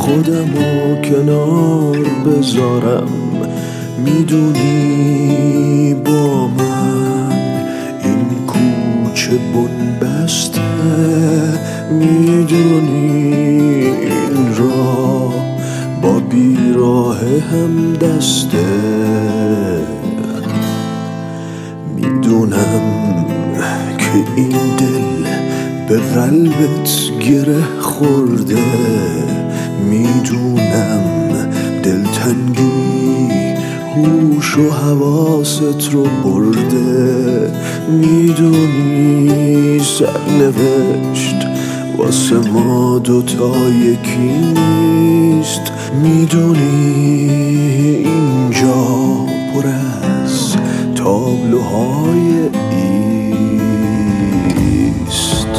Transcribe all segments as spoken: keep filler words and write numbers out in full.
خودمو کنار بذارم. میدونی با من این کوچه بنبسته، میدونی این راه با بیراه هم دسته. میدونم که این دل به قلبت گره خورده، میدونم دلتنگی هوش و حواست رو برده، میدونی سرنوشت واسه ما دوتا یکی نیست، میدونی اینجا پر از تابلوهای ایست.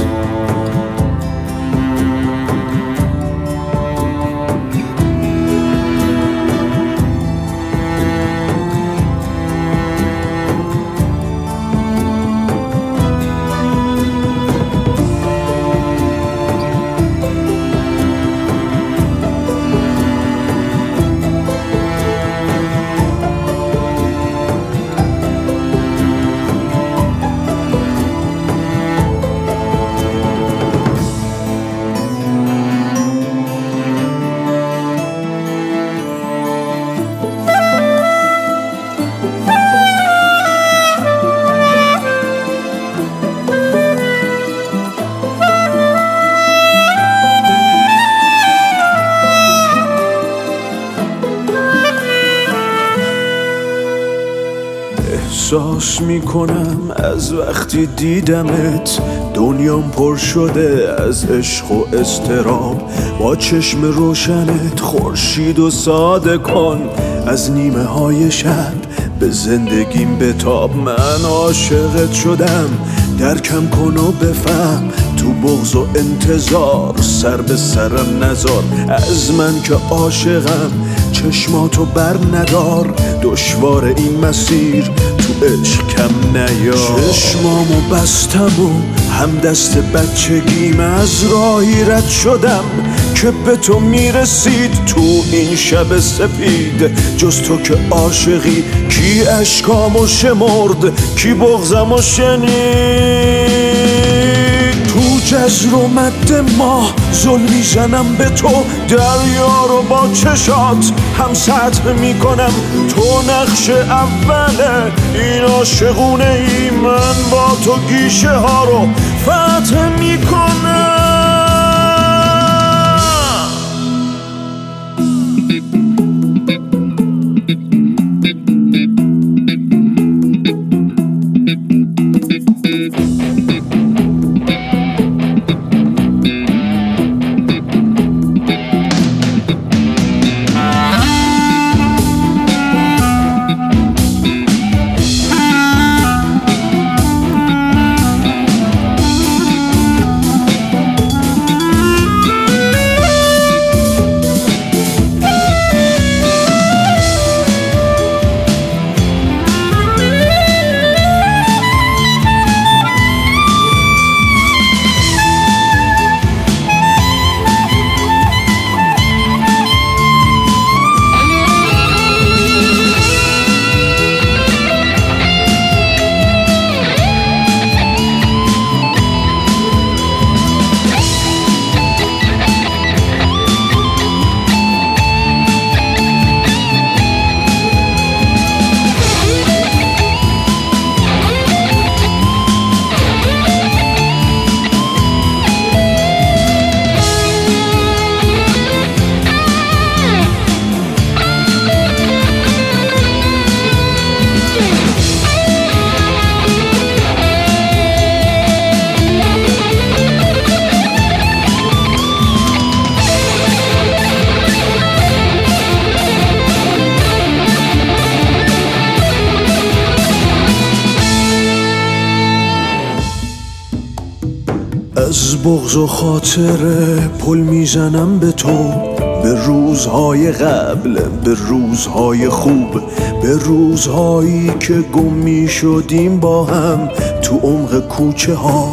احساس میکنم از وقتی دیدمت دنیام پر شده از عشق و اضطراب. با چشم روشنت خورشید و ساده کن، از نیمه های شب به زندگیم بتاب. من عاشقت شدم، درکم کن و بفهم، تو بغض و انتظار سر به سرم نذار. از من که عاشقم چشماتو بر ندار، دشوار این مسیر تو عشق کم نیار. چشمامو بستم و هم دست بچگیم از راهی رد شدم که به تو میرسید. تو این شب سپید جز تو که عاشقی، کی اشکامو شمرد، کی بغضمو شنید. تو جزر و مد ما ظلم میزنم به تو، دریا رو با چشات هم سطح میکنم. تو نقش اوله این عاشقونه ای، من با تو گیشه ها رو فتح میکنم. از بغض و خاطره پل میزنم به تو، به روزهای قبل، به روزهای خوب، به روزهایی که گم می شدیم با هم تو عمق کوچه ها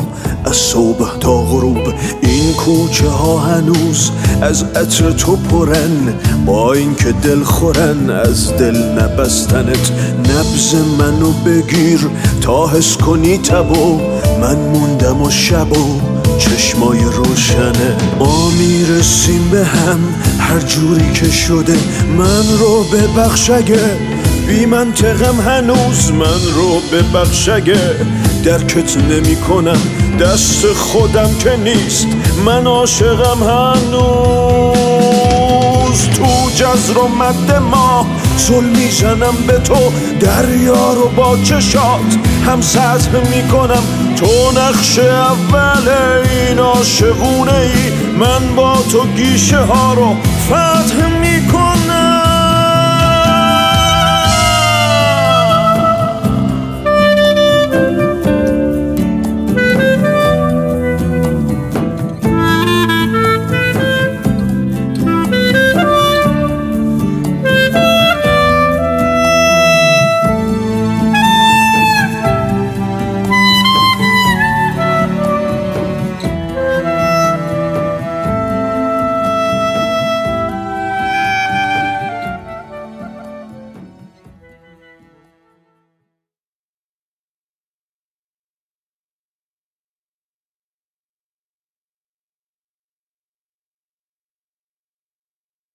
از صبح تا غروب این کوچه ها هنوز از عطر تو پرن، با اینکه دل خورن از دل نبستنت. نبض منو بگیر تا حس کنی تبو، من موندم و شبو چشمای روشنه. ما میرسیم به هم هر جوری که شده، من رو ببخش اگه بی منطقم هنوز، من رو ببخش اگه درکت نمی کنم، دست خودم که نیست من عاشقم هنوز. تو جزر و مد ما زل میزنم به تو، دریا رو با چشات هم سطح میکنم. تو نقش اول این عاشقونه ای، من با تو گیشه ها رو فتح میکنم.